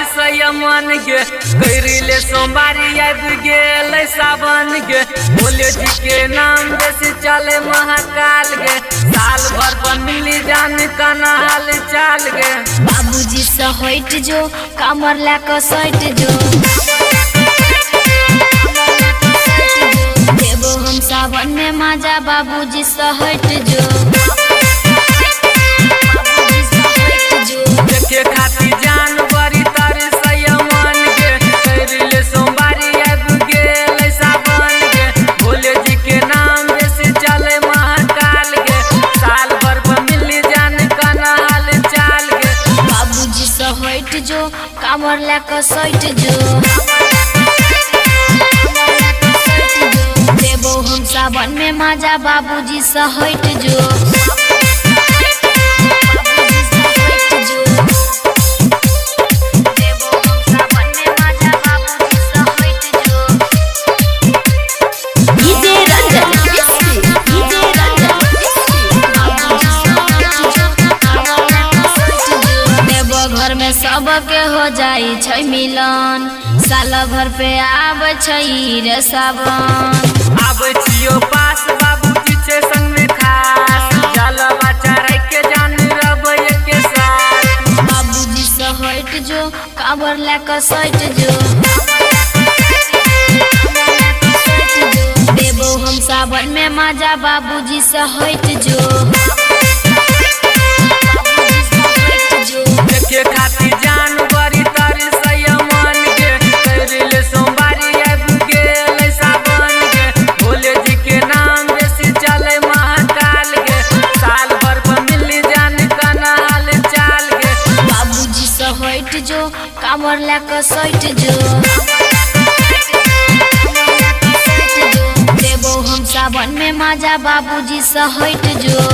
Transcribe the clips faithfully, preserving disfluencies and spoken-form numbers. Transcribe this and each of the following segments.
संयमन गे करिले सोमवारी आब गेल सावन गे भोले जी के नाम बेसी चले महाकाल गे साल भर पर मिली जान कना हाल चाल गे बाबूजी से हट जो कमर लाकर सट जो देबो हम सावन में माजा बाबूजी से हट जो देखे खाती जानवरी तर संयमन गे करिले सोमवारी आब गेल सावन गे भोले जी के नाम बेसी चले महाकाल गे साल भर पर मिली जान कना हाल चाल गे बाबूजी से हट जो कमर लाकर सट जो देबो हम सावन में माजा बाबूजी से हट जो घर में सबके हो जाई छै मिलन साल भर पे आब छै रे सावन आब छियो पास बाबू पीछे संग में खास जलवा चढ़ाई के जान रब के साथ बाबूजी से हट जो काबर लेकर सट जो देबो हम सावन में माजा बाबूजी से हट जो देखे खाती जानवरी तर संयमन गे करिले सोमवारी आब गेल सावन गे भोले जी के नाम बेसी चले महाकाल गे साल भर पर मिली जान कना हाल चाल गे बाबूजी से हट जो कामर लेकर सट जो देबो हम सावन में माजा बाबूजी से हट जो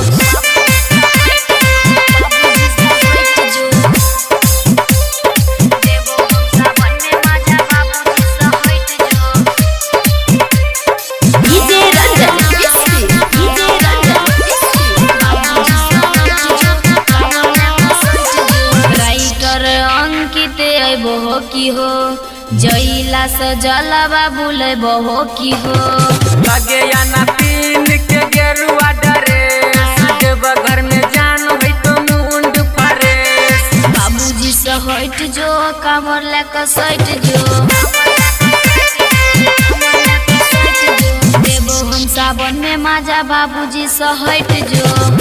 हो की हो जइला से जलवा बुले बहो की हो लगे या ना पीन के गेरुआ ड्रेस देव घर में जान होई तो मुंड फरेस बाबूजी से हट जो कमर लेकर सट जो देबो हम सावन में माजा बाबूजी से हट जो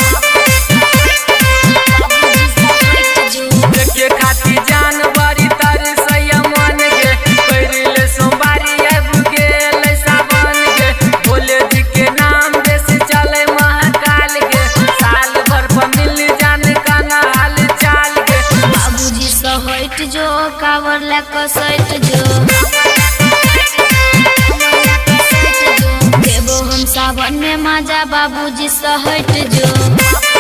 देखे खाती जानवरी तर संयमन गे करिले सोमवारी आब गेल सावन गे भोले जी के नाम बेसी चले महाकाल गे साल भर पर मिली जान कना हाल चाल गे बाबूजी से हट जो कावर लेकर सट जो देबो हम सावन में माजा बाबूजी से हट जो।